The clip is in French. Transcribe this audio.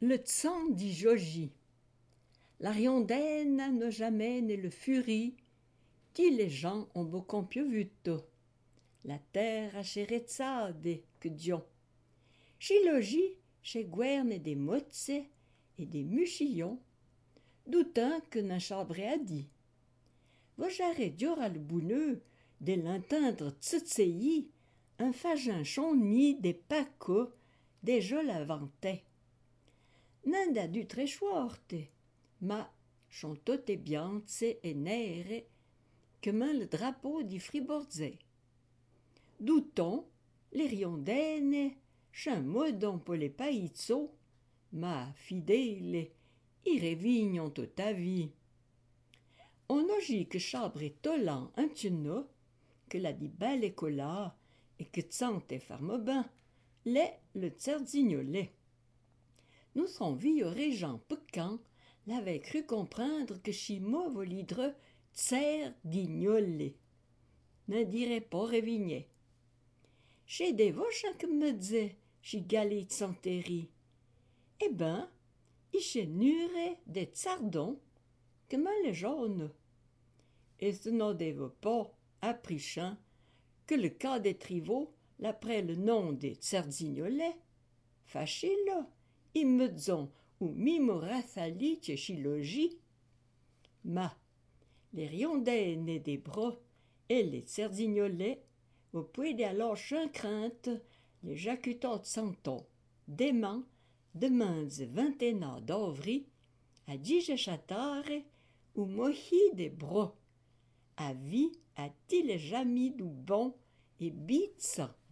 Le tsan dit Joji. La riondaine n'a jamais né le furie, dit les gens ont beau compiovuto. La terre a cherezzade que dion. Chez Logi, chez Guerne des motze et des muchillons, doutin que n'un chabré a dit. Vojare diora le bouneux, des lintindres tsetseyi, un fagin chonni des paco, des jolavantais. Nanda du tréchoirte, ma chantote biance et nere, que main le drapeau di friborzais. Douton, les riondaine, ch'un modon pour les païzzo, ma fidèle, i revignon toute ta vie. On ogit que chabre et tolan un tuno, que la di belle écola, et que tsante farmobin, l'est le tserdsignolet. Nous son vieux régent pecan l'avait cru comprendre que chimo volidre tserdsignolet. Ne dirait pas Révignet. Chez des vauchins que me disait, chez Galit Santéry. Eh ben, il chez Nure des tsardons, que me les jaunes. Et ce n'en déve pas, apprichin, que le cas des triveaux, l'après le nom des tserdsignolets. Fâché là, ils me disent ou mimorathali tchéchilogie. Ma, les riondaines et des bras, et les tserdsignolets, vous pouvez alors sans crainte les jacutats de santon, dément, de mains vingtaina d'ovri, à digechatare ou mohi des bras, à vie à ti les jamis du bon et bitsa.